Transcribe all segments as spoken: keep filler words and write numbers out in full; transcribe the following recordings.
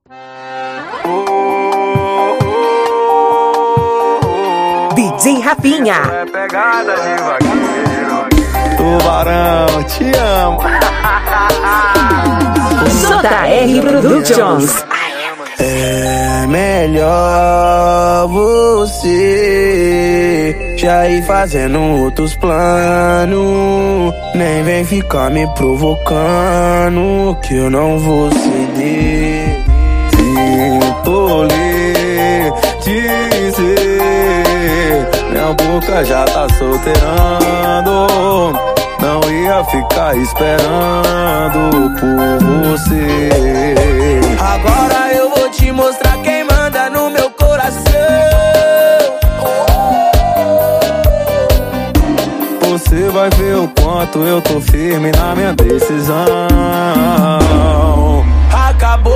D J Rafinha. É pegada de vaqueiro. Tubarão, te amo. J R Productions. É melhor você já ir fazendo outros planos. Nem vem ficar me provocando, que eu não vou ceder. Sinto lhe dizer, minha boca já tá solteirando. Não ia ficar esperando por você. Agora eu vou te mostrar quem manda no meu coração. Você vai ver o quanto eu tô firme na minha decisão. Acabou,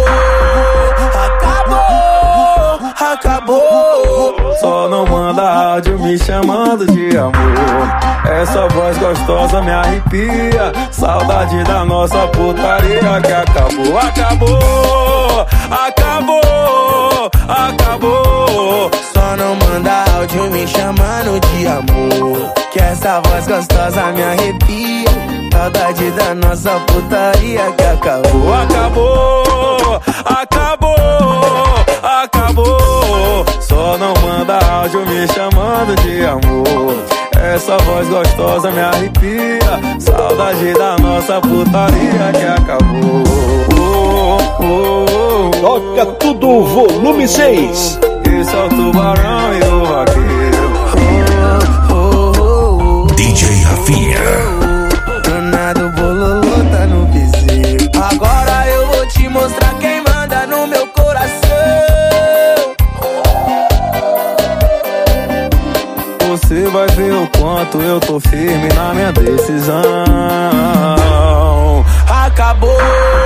acabou, acabou. Só não manda áudio me chamando de amor. Essa voz gostosa me arrepia. Saudade da nossa putaria que acabou, acabou, acabou, acabou. Só não manda áudio me chamando de amor, que essa voz gostosa me arrepia. Saudade da nossa putaria que acabou, acabou, acabou, acabou. Só não manda áudio me chamando de amor. Essa voz gostosa me arrepia. Saudade da nossa putaria que acabou. Oh, oh, oh, oh. Toca tudo, volume seis. Esse é o Tubarão e o Vaqueiro. oh, oh, oh, oh. D J Rafinha. Danado bololô tá no piseiro. Agora eu vou te mostrar quem manda no meu coração. Você vai ver o quanto eu tô firme na minha decisão. Acabou,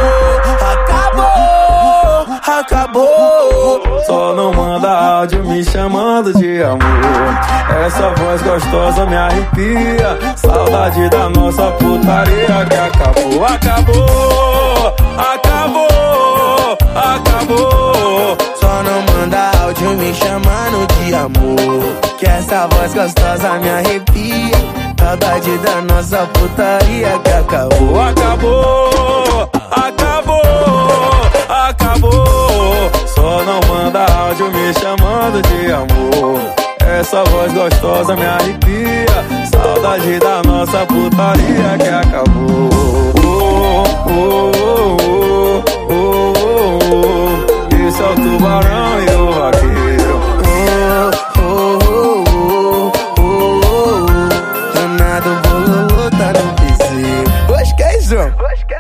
acabou, acabou. Só não manda áudio me chamando de amor. Essa voz gostosa me arrepia. Saudade da nossa putaria que acabou, acabou, acabou, acabou. Só não manda áudio me chamando de amor, que essa voz gostosa me arrepia. Saudade da nossa putaria que acabou, acabou, acabou, acabou. Só não manda áudio me chamando de amor. Essa voz gostosa me arrepia. Saudade da nossa putaria que acabou. Oh, oh, oh, oh, oh, oh. Esse é o Tubarão e o Vaqueiro. oh, oh, oh, oh, oh, oh. Danado bololô tá no piseiro. Hoje que é isso?